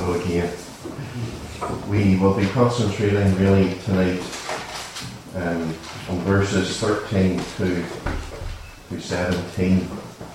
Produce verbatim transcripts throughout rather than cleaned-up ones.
Bible again. We will be concentrating really tonight um, on verses thirteen to, to seventeen.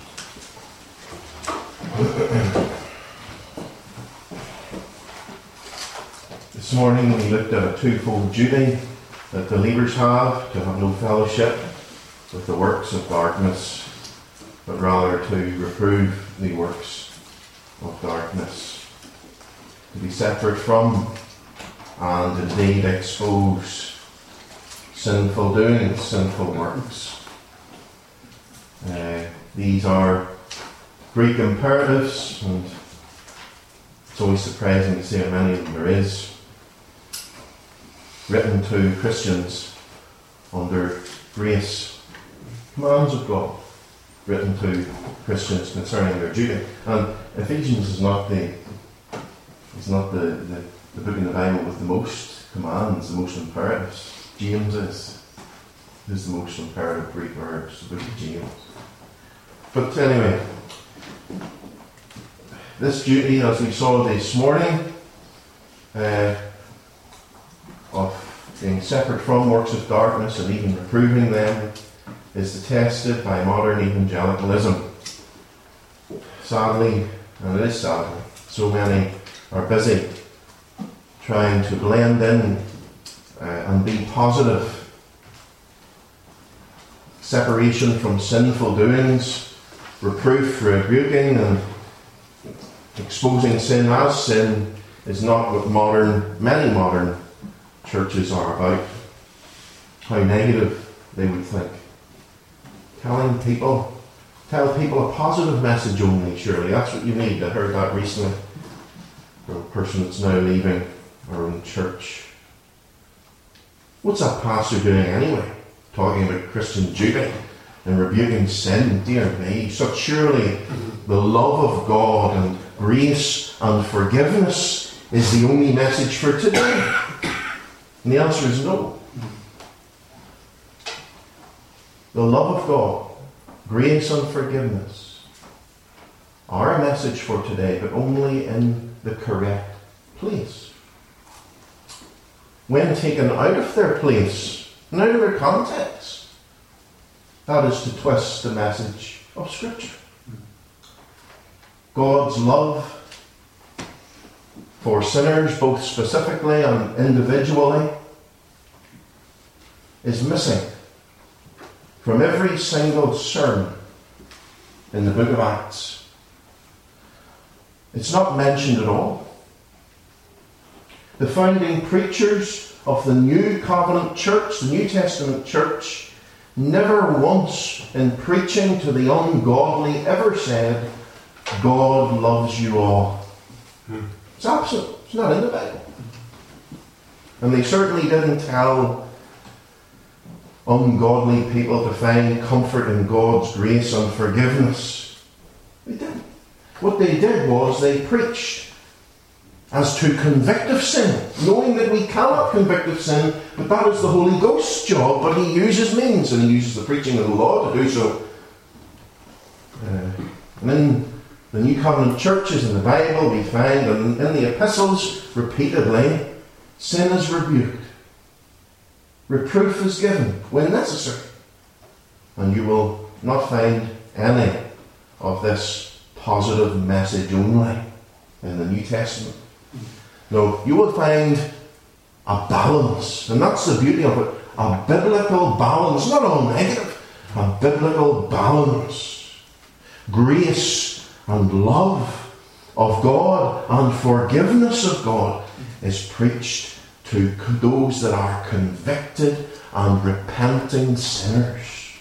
This morning we looked at a twofold duty that believers have: to have no fellowship with the works of darkness, but rather to reprove the works of darkness, to be separate from and indeed expose sinful doings, sinful works. Uh, these are Greek imperatives, and it's always surprising to see how many of them there is, written to Christians under grace, commands of God, written to Christians concerning their duty. And Ephesians is not the is not the, the, the book in the Bible with the most commands, the most imperatives. James is is the most imperative Greek words, the book of James. But anyway, this duty, as we saw this morning, uh, of being separate from works of darkness and even reproving them, is attested by modern evangelicalism. Sadly, and it is sadly, so many are busy trying to blend in uh, and be positive. Separation from sinful doings, reproof, rebuking, and exposing sin as sin is not what modern, many modern churches are about. How negative they would think. Telling people, tell people a positive message only, surely. That's what you need. I heard that recently from a person that's now leaving our own church. What's that pastor doing anyway? Talking about Christian duty and rebuking sin. Dear me, such surely the love of God and grace and forgiveness is the only message for today. And the answer is no. The love of God, grace and forgiveness are a message for today, but only in the correct place. When taken out of their place and out of their context, that is to twist the message of Scripture. God's love for sinners, both specifically and individually, is missing from every single sermon in the book of Acts. It's not mentioned at all. The founding preachers of the New Covenant Church, the New Testament Church, never once in preaching to the ungodly ever said, God loves you all. Hmm. It's absent. It's not in the Bible. And they certainly didn't tell ungodly people to find comfort in God's grace and forgiveness. They didn't. What they did was they preached as to convict of sin, knowing that we cannot convict of sin, but that is the Holy Ghost's job, but he uses means, and he uses the preaching of the law to do so. Uh, and in the New Covenant churches in the Bible we find, and in the epistles repeatedly, sin is rebuked. Reproof is given when necessary. And you will not find any of this positive message only in the New Testament. No, you will find a balance, and that's the beauty of it, a biblical balance, not all negative, a biblical balance. Grace and love of God and forgiveness of God is preached to those that are convicted and repenting sinners.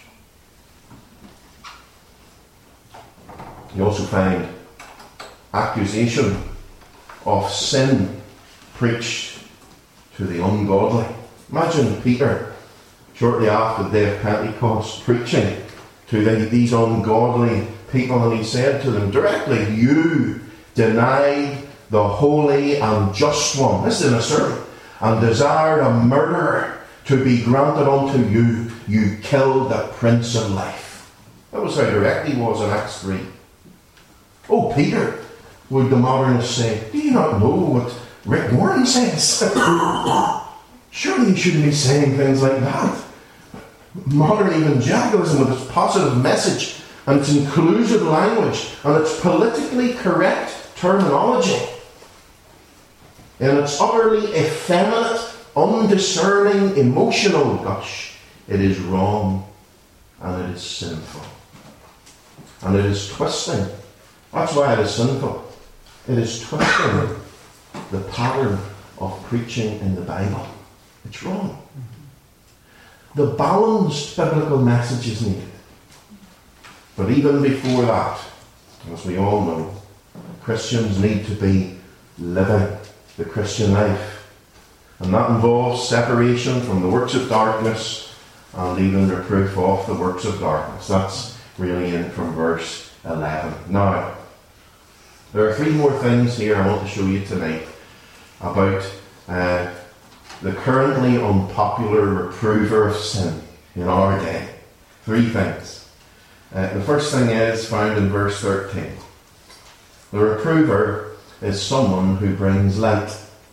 You also find accusation of sin preached to the ungodly. Imagine Peter, shortly after the day of Pentecost, preaching to the, these ungodly people, and he said to them directly, you denied the holy and just one. This is in a sermon. And desired a murderer to be granted unto you. You killed the Prince of Life. That was how direct he was in Acts three. Oh, Peter, would the modernist say, do you not know what Rick Warren says? Surely you shouldn't be saying things like that. Modern evangelicalism, with its positive message and its inclusive language and its politically correct terminology and its utterly effeminate, undiscerning, emotional gush, it is wrong and it is sinful. And it is twisting. That's why it is sinful. It is twisting the pattern of preaching in the Bible. It's wrong. The balanced biblical message is needed. But even before that, as we all know, Christians need to be living the Christian life. And that involves separation from the works of darkness and even reproof of the works of darkness. That's really in from verse eleven. Now, there are three more things here I want to show you tonight about uh, the currently unpopular reprover of sin in our day. Three things. Uh, the first thing is found in verse thirteen. The reprover is someone who brings light.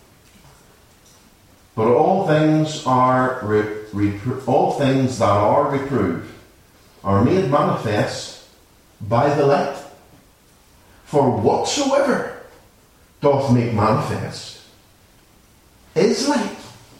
But all things are re- repro- all things that are reproved are made manifest by the light. For whatsoever doth make manifest is light.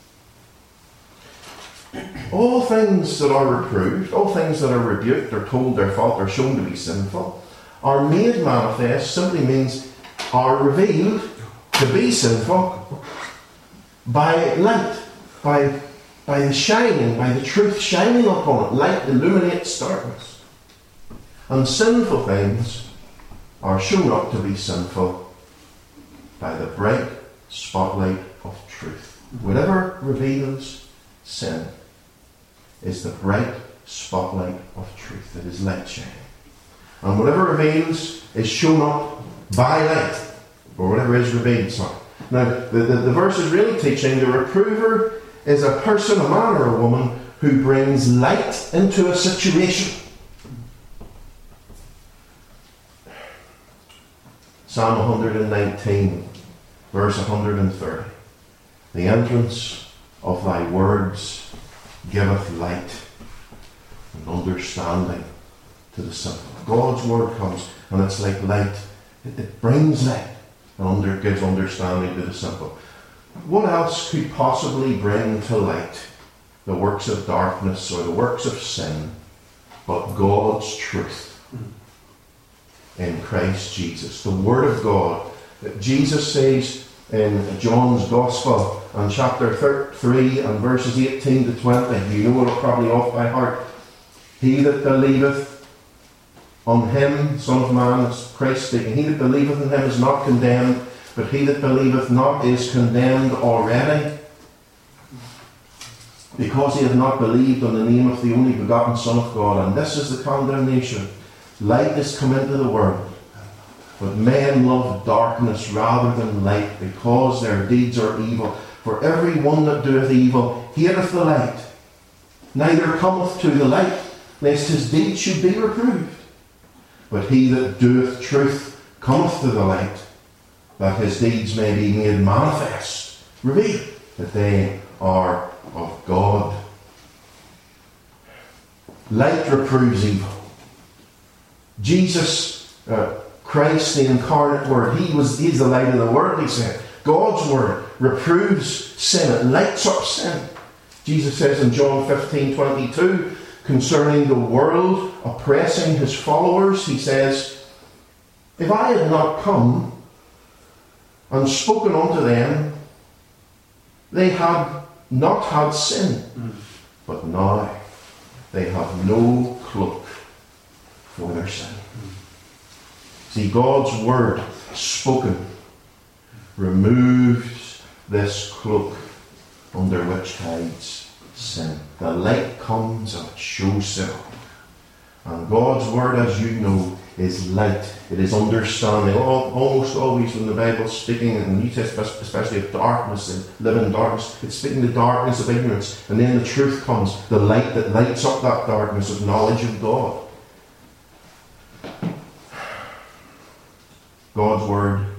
All things that are reproved, all things that are rebuked, or told their fault, or shown to be sinful, are made manifest simply means are revealed to be sinful by light, by, by the shining, by the truth shining upon it. Light illuminates darkness. And sinful things are shown up to be sinful by the bright spotlight of truth. Whatever reveals sin is the bright spotlight of truth. It is light shining. And whatever reveals is shown up by light, or whatever is revealed. Sorry. Now, the, the, the verse is really teaching the reprover is a person, a man or a woman, who brings light into a situation. Psalm one nineteen, verse one hundred thirty. The entrance of thy words giveth light and understanding to the simple. God's word comes and it's like light. It, it brings light and under, gives understanding to the simple. What else could possibly bring to light the works of darkness or the works of sin but God's truth in Christ Jesus? The Word of God. Jesus says in John's Gospel and chapter three and verses eighteen to twenty, you know it probably off by heart. He that believeth on him, Son of Man, is Christ speaking, he that believeth in him is not condemned, but he that believeth not is condemned already, because he hath not believed on the name of the only begotten Son of God. And this is the condemnation. Light is come into the world, but men love darkness rather than light, because their deeds are evil. For every one that doeth evil hateth the light, neither cometh to the light, lest his deeds should be reproved. But he that doeth truth cometh to the light, that his deeds may be made manifest, revealed, that they are of God. Light reproves evil. Jesus, uh, Christ, the incarnate Word, He was He's the light of the world, He said. God's Word reproves sin. It lights up sin. Jesus says in John fifteen twenty-two, concerning the world oppressing His followers, He says, if I had not come and spoken unto them, they had not had sin. Mm. But now they have no cloak for their sin. Mm. See, God's word spoken removes this cloak under which hides sin. The light comes and it shows sin. And God's word, as you know, is light. It is understanding. Almost always when the Bible's speaking, in the New Testament especially, of darkness and living in darkness, it's speaking the darkness of ignorance. And then the truth comes, the light that lights up that darkness of knowledge of God. God's word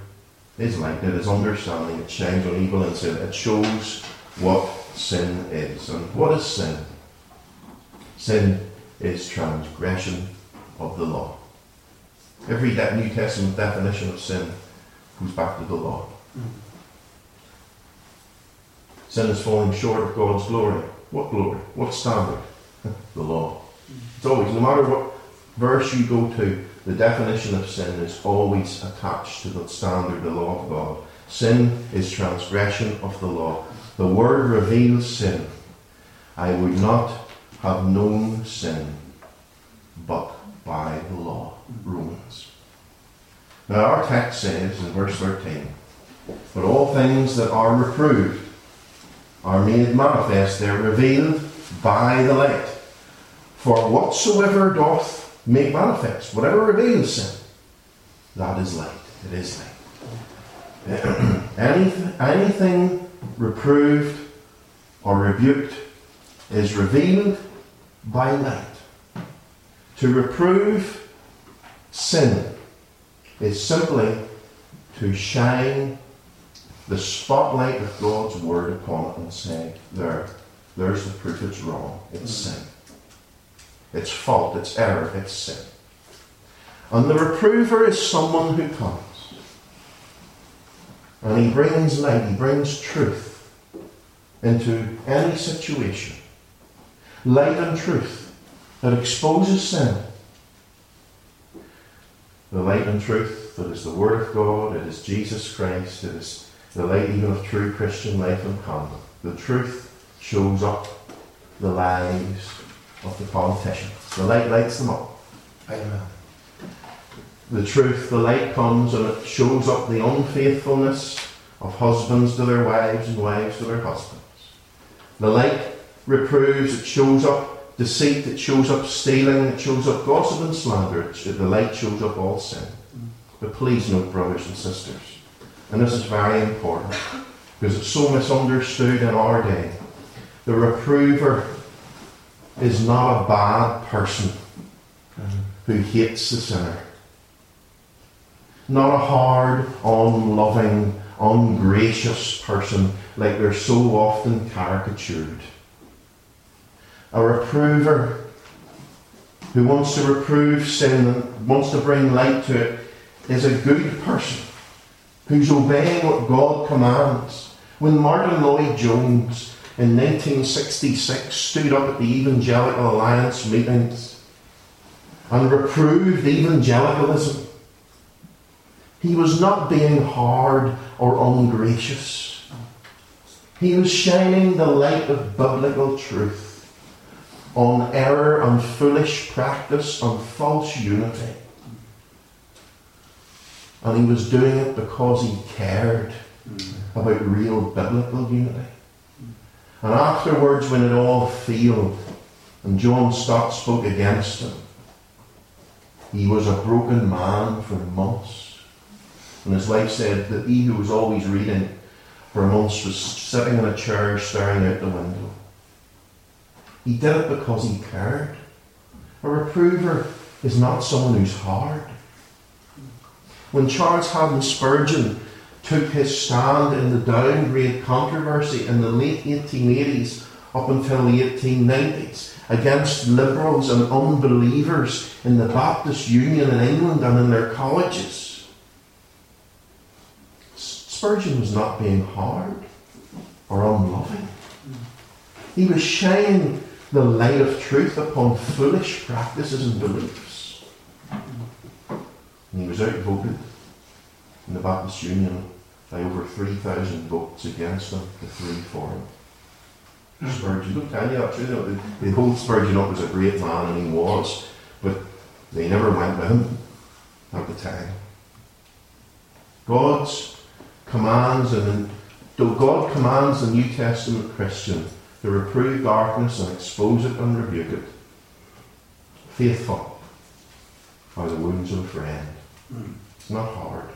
is light, it is understanding, it shines on evil and sin. It shows what sin is. And what is sin? Sin is transgression of the law. Every New Testament definition of sin goes back to the law. Sin is falling short of God's glory. What glory? What standard? The law. It's always, no matter what verse you go to, the definition of sin is always attached to the standard, the law of God. Sin is transgression of the law. The word reveals sin. I would not have known sin but by the law. Romans. Now our text says in verse thirteen, but all things that are reproved are made manifest, they're revealed by the light. For whatsoever doth make manifest, whatever reveals sin, that is light. It is light. anything, anything reproved or rebuked is revealed by light. To reprove sin is simply to shine the spotlight of God's word upon it and say, there, there's the proof it's wrong. It's sin. It's fault, it's error, it's sin. And the reprover is someone who comes. And he brings light, he brings truth into any situation. Light and truth that exposes sin. The light and truth that is the Word of God, it is Jesus Christ, it is the light even of true Christian life and conduct. The truth shows up the lies of the politicians. The light lights them up. Amen. The truth, the light comes and it shows up the unfaithfulness of husbands to their wives and wives to their husbands. The light reproves, it shows up deceit, it shows up stealing, it shows up gossip and slander. It, the light shows up all sin. But please note, brothers and sisters, and this is very important because it's so misunderstood in our day, the reprover is not a bad person who hates the sinner. Not a hard, unloving, ungracious person like they're so often caricatured. A reprover who wants to reprove sin and wants to bring light to it is a good person who's obeying what God commands. When Martin Lloyd-Jones in nineteen sixty-six stood up at the Evangelical Alliance meetings and reproved evangelicalism, he was not being hard or ungracious. He was shining the light of biblical truth on error and foolish practice and false unity. And he was doing it because he cared about real biblical unity. And afterwards, when it all failed, and John Stott spoke against him, he was a broken man for months. And his wife said that he who was always reading for months was sitting in a chair staring out the window. He did it because he cared. A reprover is not someone who's hard. When Charles Haddon Spurgeon took his stand in the downgrade controversy in the late eighteen eighties up until the eighteen nineties against liberals and unbelievers in the Baptist Union in England and in their colleges, Spurgeon was not being hard or unloving. He was shining the light of truth upon foolish practices and beliefs. And he was outvoted in the Baptist Union by over three thousand votes against him to three for him. Spurgeon, don't tell you that, you know, they, they hold Spurgeon up as a great man, and he was, but they never went with him at the time. God's commands, and though God commands the New Testament Christian to reprove darkness and expose it and rebuke it, faithful are the wounds of a friend. It's not hard.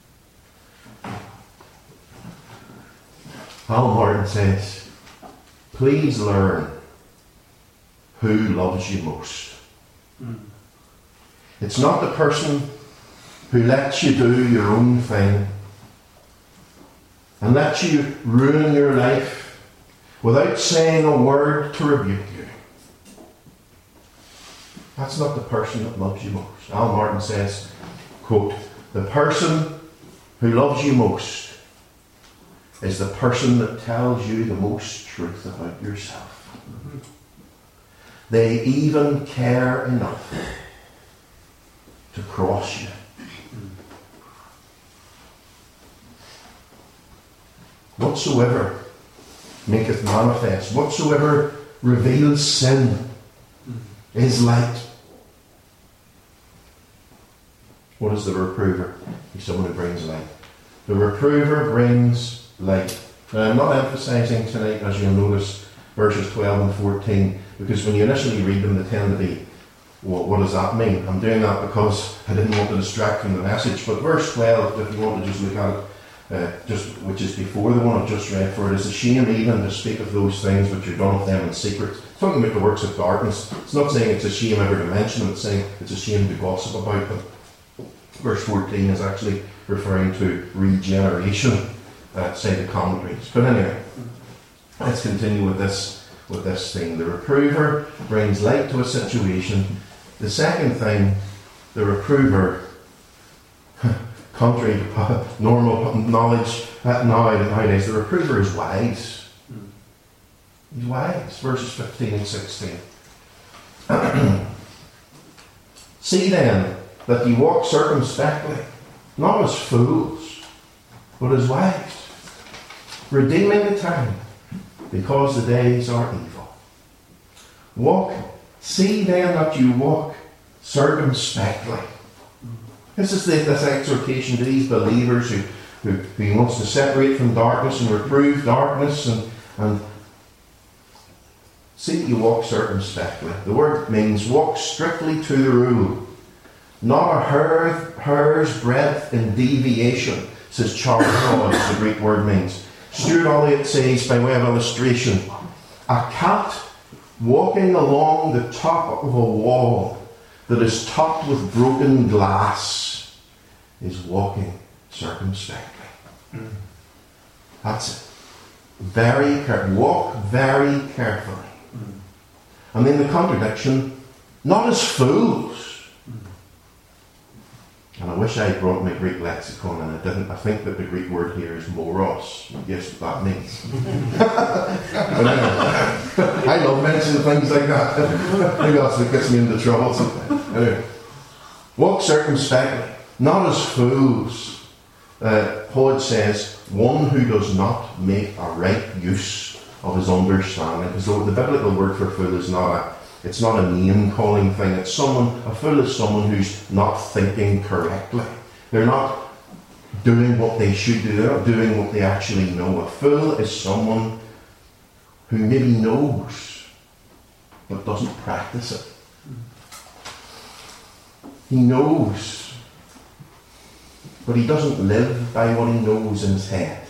Hal Martin says, please learn who loves you most. Mm. It's not the person who lets you do your own thing and let you ruin your life without saying a word to rebuke you. That's not the person that loves you most. Al Martin says, quote, "The person who loves you most is the person that tells you the most truth about yourself. They even care enough to cross you." Whatsoever maketh manifest, whatsoever reveals sin, is light. What is the reprover? He's someone who brings light. The reprover brings light. Now, I'm not emphasising tonight, as you'll notice, verses twelve and fourteen, because when you initially read them, they tend to be, well, what does that mean? I'm doing that because I didn't want to distract from the message. But verse twelve, if you want to just look at it, uh, just which is before the one I've just read, "For it is a shame even to speak of those things which are done of them in secret." It's talking about the works of darkness. It's not saying it's a shame ever to mention them, it's saying it's a shame to gossip about them. Verse fourteen is actually referring to regeneration, uh, say the commentaries. But anyway, let's continue with this with this thing. The reprover brings light to a situation. The second thing, the reprover, contrary to normal knowledge at now, nowadays, the reprover is wise. He's wise. Verses fifteen and sixteen. "See then that ye walk circumspectly, not as fools, but as wise, redeeming the time, because the days are evil. Walk, see then that you walk circumspectly." This is the, this exhortation to these believers who, who, who he wants to separate from darkness and reprove darkness, and, and see that you walk circumspectly. The word means walk strictly to the rule, not a hair, hair's breadth in deviation, says Charles Dawes, the Greek word means. Stuart Elliott says, by way of illustration, a cat walking along the top of a wall that is topped with broken glass is walking circumspectly. Mm. That's it. Very careful. Walk very carefully. Mm. And then the contradiction, not as fools. And I wish I had brought my Greek lexicon, and I didn't. I think that the Greek word here is moros. Guess what that means. But anyway, I love mentioning things like that. Maybe that's what gets me into trouble sometimes. Anyway, walk circumspectly, not as fools. Uh, Paul says, one who does not make a right use of his understanding. Because the, the biblical word for fool is not a It's not a name-calling thing. It's someone, a fool is someone who's not thinking correctly. They're not doing what they should do. They're not doing what they actually know. A fool is someone who maybe knows, but doesn't practice it. He knows, but he doesn't live by what he knows in his head.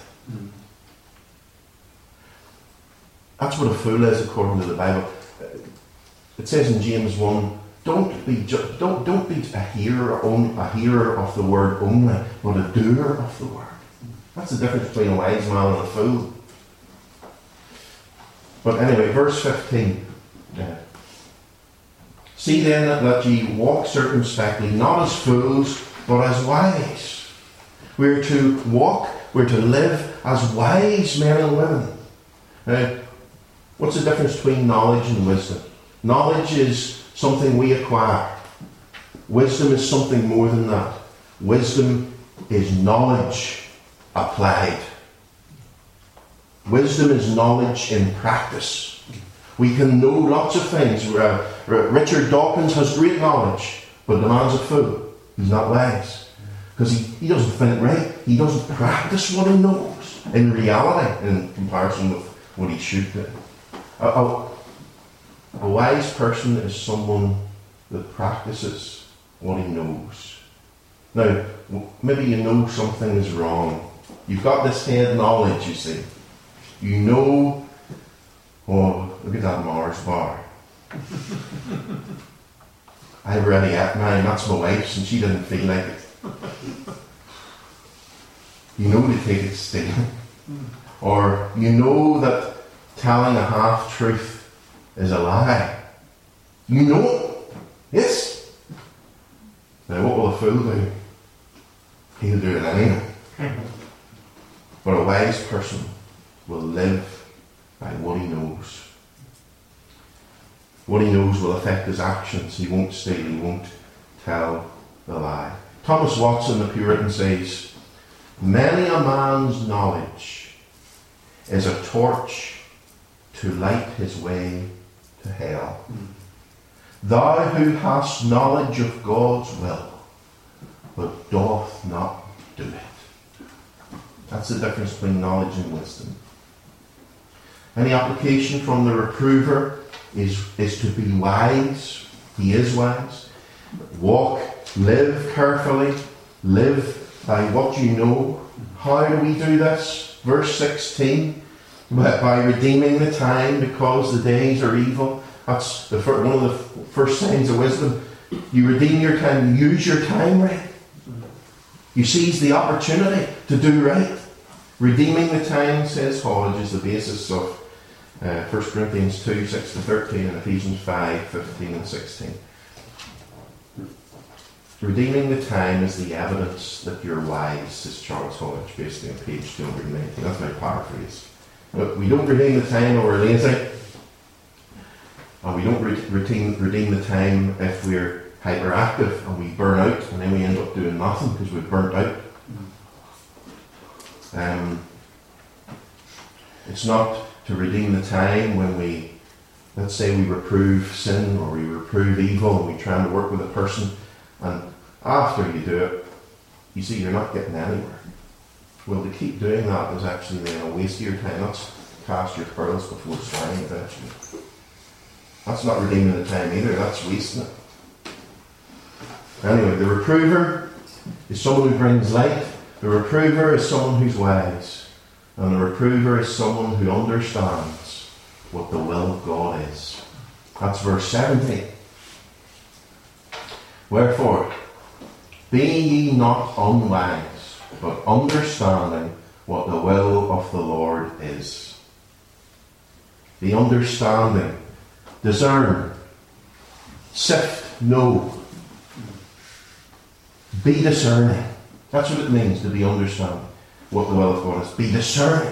That's what a fool is according to the Bible. It says in James one, don't be ju- don't don't be a hearer on, a hearer of the word only, but a doer of the word. That's the difference between a wise man and a fool. But anyway, verse fifteen. Yeah. See then that, that ye walk circumspectly, not as fools, but as wise. We're to walk, we're to live as wise men and women. Now, what's the difference between knowledge and wisdom? Knowledge is something we acquire. Wisdom is something more than that. Wisdom is knowledge applied. Wisdom is knowledge in practice. We can know lots of things. Uh, Richard Dawkins has great knowledge, but the man's a fool. He's not wise. Because he, he doesn't think right. He doesn't practice what he knows in reality in comparison with what he should do. A, a, a wise person is someone that practices what he knows. Now, maybe you know something is wrong. You've got this head knowledge, you see. You know, oh, look at that Mars bar. I've already had mine, that's my wife's, and she didn't feel like it. You know to take it stealing. Mm. Or you know that telling a half-truth is a lie. You know it. Yes. Now what will a fool do? He'll do it anyway. But a wise person will live by what he knows. What he knows will affect his actions. He won't steal, he won't tell the lie. Thomas Watson, the Puritan, says, "Many a man's knowledge is a torch to light his way to hell. Mm. Thou who hast knowledge of God's will, but doth not do it." That's the difference between knowledge and wisdom. Any application from the reprover is, is to be wise. He is wise. Walk, live carefully, live by what you know. How do we do this? Verse sixteen, by redeeming the time because the days are evil. That's the first, one of the first signs of wisdom. You redeem your time, you use your time right. You seize the opportunity to do right. Redeeming the time, says Hodge, is the basis of uh, First Corinthians two, six to thirteen and Ephesians five, fifteen and sixteen. Redeeming the time is the evidence that you're wise, says Charles Hodge, basically on page two hundred nineteen. That's my paraphrase. But we don't redeem the time when we're lazy. And we don't re- redeem, redeem the time if we're hyperactive and we burn out and then we end up doing nothing because we've burnt out. Um, it's not to redeem the time when we, let's say we reprove sin or we reprove evil and we try to work with a person, and after you do it, you see you're not getting anywhere. Well, to keep doing that is actually then a waste of your time. That's cast your pearls before swine eventually. That's not redeeming the time either, that's wasting it. Anyway, the reprover is someone who brings light. The reprover is someone who's wise. And the reprover is someone who understands what the will of God is. That's verse seventeen. Wherefore, be ye not unwise, but understanding what the will of the Lord is. The understanding. Discern. Sift. Know. Be discerning. That's what it means to be understanding what the will of God is. Be discerning.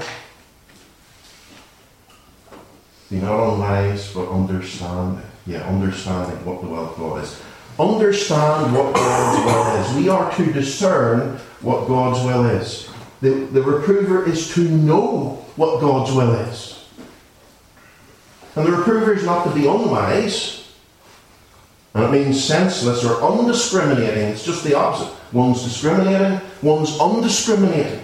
Be not unwise, but understand it. Yeah, understanding what the will of God is. Understand what God's will is. We are to discern what God's will is. The, the reprover is to know what God's will is. And the reprover is not to be unwise. And it means senseless or undiscriminating. It's just the opposite. One's discriminating, one's undiscriminating.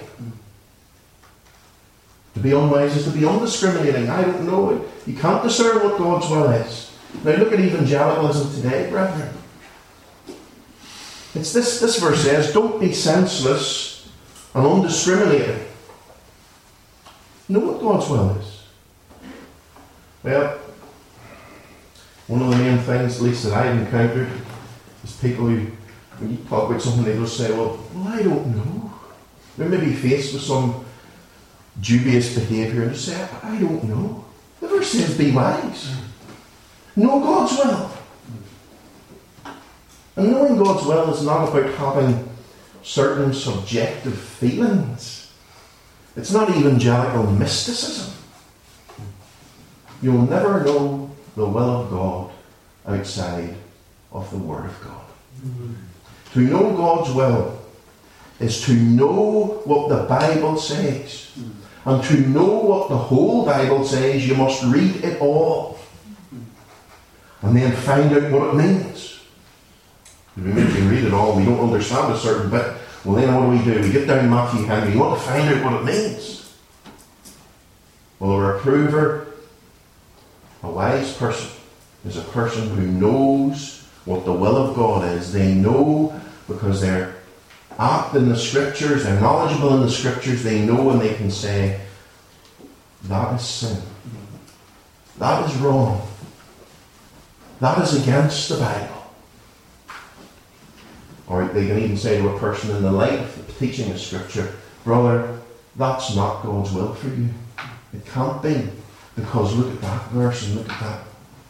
To be unwise is to be undiscriminating. I don't know it. You can't discern what God's will is. Now look at evangelicalism today, brethren. It's this, this verse says, don't be senseless and undiscriminating. Know what God's will is. Well, one of the main things, at least that I've encountered, is people who, when you talk about something, they just say, well, well I don't know. They may be faced with some dubious behaviour and just say, I don't know. The verse says, be wise. Know God's will. And knowing God's will is not about having certain subjective feelings. It's not evangelical mysticism. You'll never know the will of God outside of the Word of God. Mm-hmm. To know God's will is to know what the Bible says. Mm-hmm. And to know what the whole Bible says, you must read it all. Mm-hmm. And then find out what it means. If we make you read it all, we don't understand a certain bit. Well, then what do we do? We get down Matthew Henry. We want to find out what it means. Well, a reprover, a wise person, is a person who knows what the will of God is. They know because they're apt in the Scriptures, they're knowledgeable in the Scriptures, they know and they can say, that is sin. That is wrong. That is against the Bible. Or they can even say to a person in the light of the teaching of Scripture, brother, that's not God's will for you. It can't be, because look at that verse and look at that.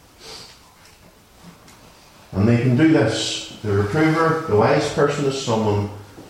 And they can do this. The reprover, the wise person, is someone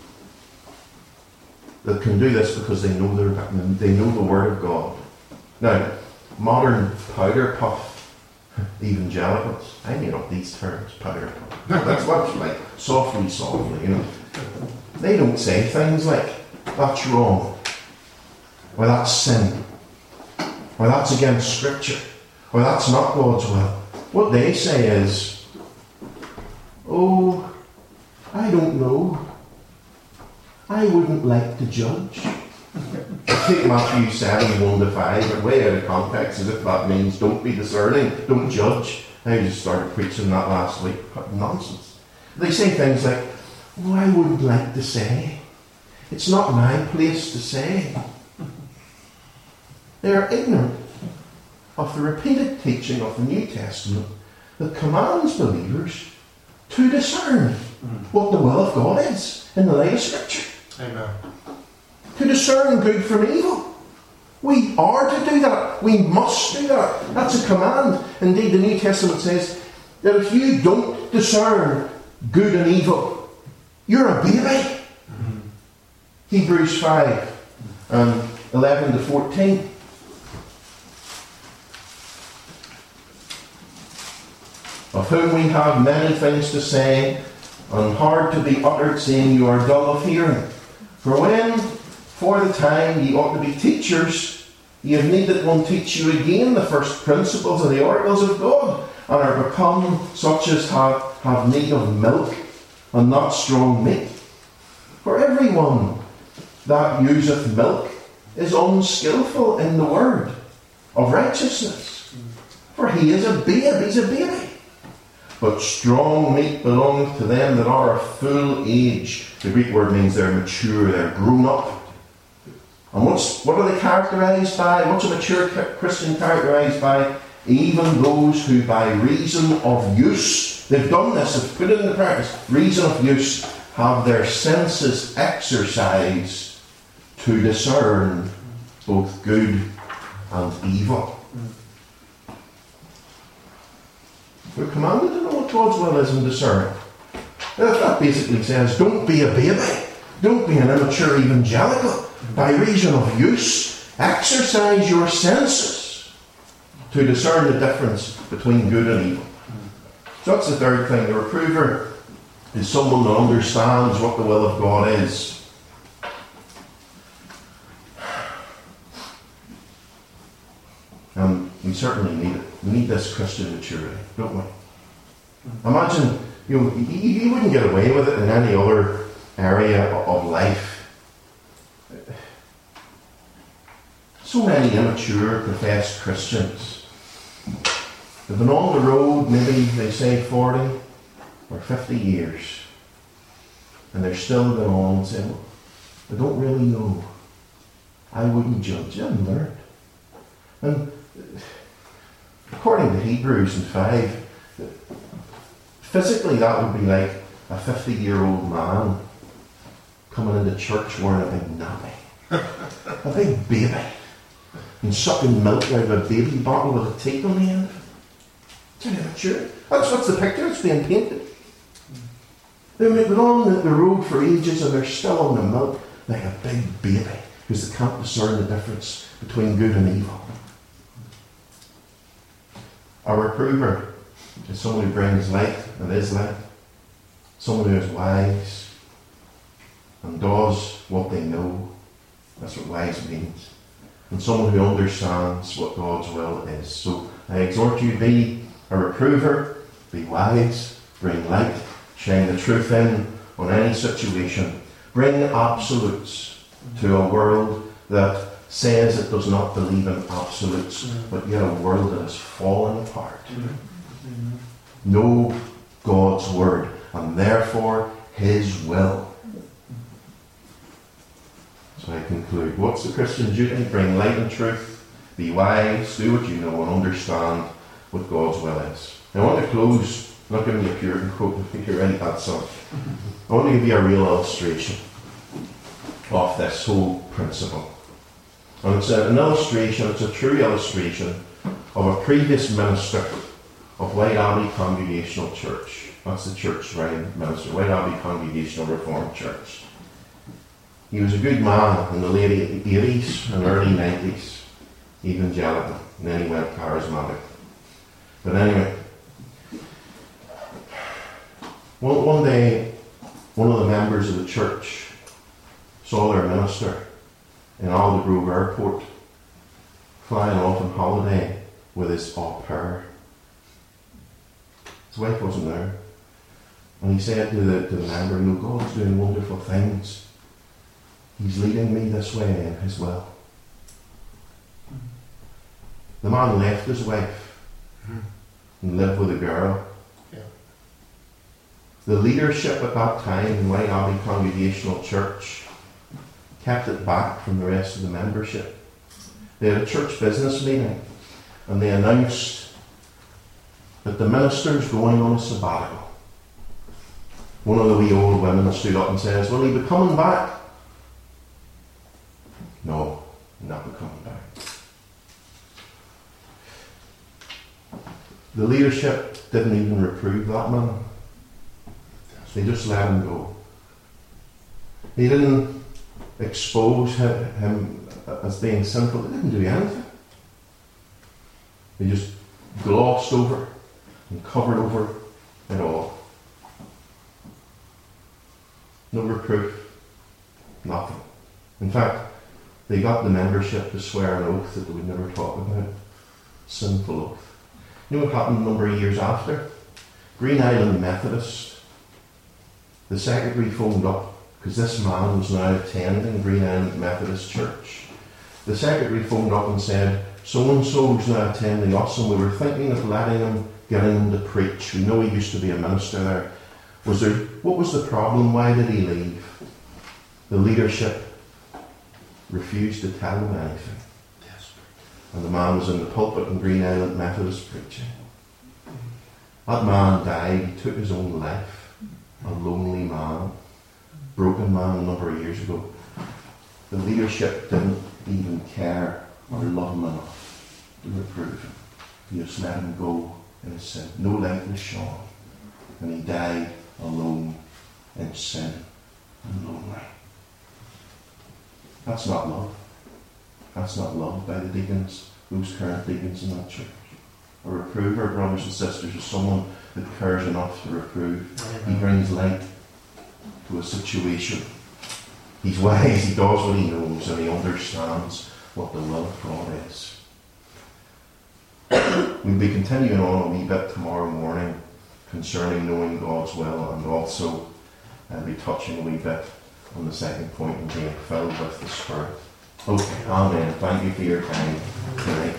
that can do this because they know their, they know the Word of God. Now, modern powder puff evangelicals, I made up these terms, powder puff. That's what it's like, softly, softly, you know. They don't say things like, that's wrong, or that's sin, or that's against Scripture, or that's not God's will. What they say is, oh, I don't know. I wouldn't like to judge. Take Matthew seven, one to five, but way out of context, as if that means don't be discerning, don't judge. I just started preaching that last week. Nonsense. They say things like, oh, I wouldn't like to say. It's not my place to say. They are ignorant of the repeated teaching of the New Testament that commands believers to discern what the will of God is in the light of Scripture. Amen. To discern good from evil. We are to do that. We must do that. That's a command. Indeed, the New Testament says that if you don't discern good and evil, you're a baby. Mm-hmm. Hebrews five and eleven to fourteen. Of whom we have many things to say, and hard to be uttered, saying you are dull of hearing. For when, for the time, ye ought to be teachers, ye have need that one teach you again the first principles of the oracles of God, and are become such as have, have need of milk, and not strong meat. For everyone that useth milk is unskillful in the word of righteousness. For he is a babe, he's a baby. But strong meat belongeth to them that are of full age. The Greek word means they're mature, they're grown up. And what's, what are they characterised by? What's a mature Christian characterised by? Even those who by reason of use, they've done this, they've put it into practice, reason of use, have their senses exercised to discern both good and evil. We're commanded to know what God's will is and discern it. That basically says, don't be a baby. Don't be an immature evangelical. By reason of use, exercise your senses to discern the difference between good and evil. So that's the third thing. The reprover is someone that understands what the will of God is. And we certainly need it. We need this Christian maturity, don't we? Imagine, you know, you, you wouldn't get away with it in any other area of life. So many immature, professed Christians have been on the road, maybe they say forty or fifty years, and they're still going on and saying, well, I don't really know. I wouldn't judge. I haven't learned. And according to Hebrews in five, physically that would be like a fifty-year-old man coming into church wearing a big nappy. A big baby. And sucking milk out of a baby bottle with a teat on the end. It's immature. That's what's the picture that's being painted. They've been on the, the road for ages and they're still on the milk like a big baby because they can't discern the difference between good and evil. A reprover is someone who brings light and is light. Someone who is wise and does what they know. That's what wise means. And someone who understands what God's will is. So I exhort you, be a reprover, be wise, bring light, shine the truth in on any situation. Bring absolutes to a world that says it does not believe in absolutes, mm-hmm. but yet a world that has fallen apart. Mm-hmm. Know God's word, and therefore His will. So I conclude. What's the Christian duty? Bring light and truth, be wise, do what you know, and understand what God's will is. Now, I want to close, I'm not giving you a Puritan quote if you're ready that song. I want to give you a real illustration of this whole principle. And it's an illustration, it's a true illustration of a previous minister of White Abbey Congregational Church. That's the church reigning minister, White Abbey Congregational Reformed Church. He was a good man in the late eighties and early nineties, evangelical, and then he went charismatic. But anyway, one, one day, one of the members of the church saw their minister in Aldergrove Airport flying off on holiday with his au pair. His wife wasn't there. And he said to the, to the member, "No, God's doing wonderful things. He's leading me this way in his will." The man left his wife and lived with a girl. Yeah. The leadership at that time in White Abbey Congregational Church kept it back from the rest of the membership. They had a church business meeting and they announced that the minister's going on a sabbatical. One of the wee old women stood up and says, "Will he be coming back?" "No, he'll not be coming back." The leadership didn't even reprove that man. They just let him go. They didn't expose him as being sinful. They didn't do anything. They just glossed over and covered over it all. No reproof. Nothing. In fact, they got the membership to swear an oath that they would never talk about. Sinful oath. You know what happened a number of years after? Green Island Methodist. The secretary phoned up, because this man was now attending Green Island Methodist Church. The secretary phoned up and said, "So-and-so is now attending us, and we were thinking of letting him, getting him to preach. We know he used to be a minister there. Was there, what was the problem? Why did he leave?" The leadership refused to tell him anything. And the man was in the pulpit in Green Island Methodist preaching. That man died. He took his own life. A lonely man. Broken man a number of years ago. The leadership didn't even care or love him enough to reprove him. They just let him go in his sin. No light was shone. And he died alone in sin and lonely. That's not love. That's not loved by the deacons, those current deacons in that church. A reprover, brothers and sisters, is someone that cares enough to reprove. Amen. He brings light to a situation. He's wise, he does what he knows, and he understands what the will of God is. We'll be continuing on a wee bit tomorrow morning concerning knowing God's will, and also I'll be touching a wee bit on the second point of being filled with the Spirit. Okay, amen. Thank you for your time tonight.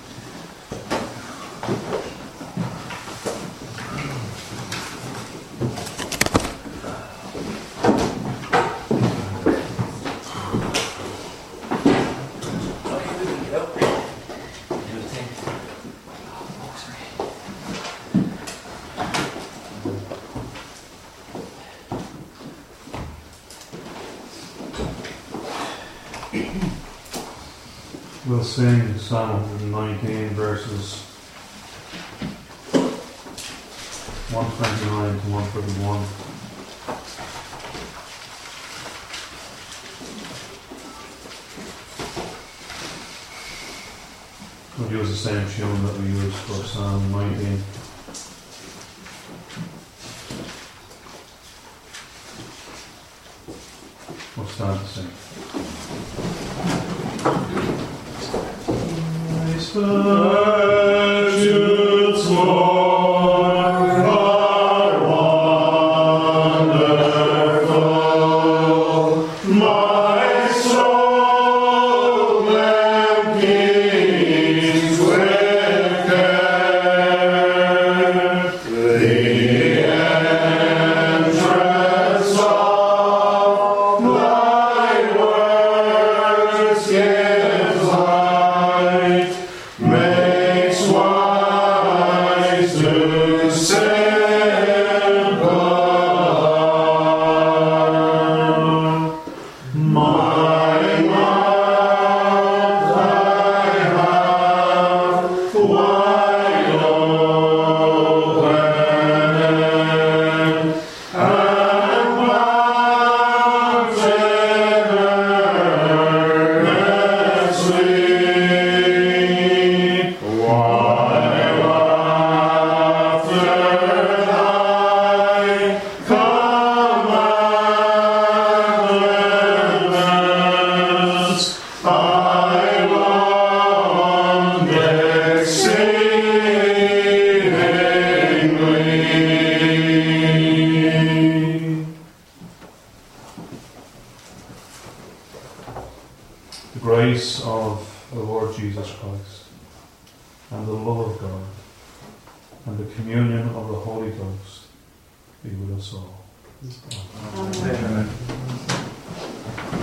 We'll sing Psalm one nineteen, verses one twenty-nine to one thirty-one. We'll use the same tune that we used for Psalm nineteen. We'll stand to sing. Statutes, Lord, are wonderful. My soul empties with care. The entrance of thy words gives light. May grace of the Lord Jesus Christ, and the love of God, and the communion of the Holy Ghost be with us all. Amen. Amen.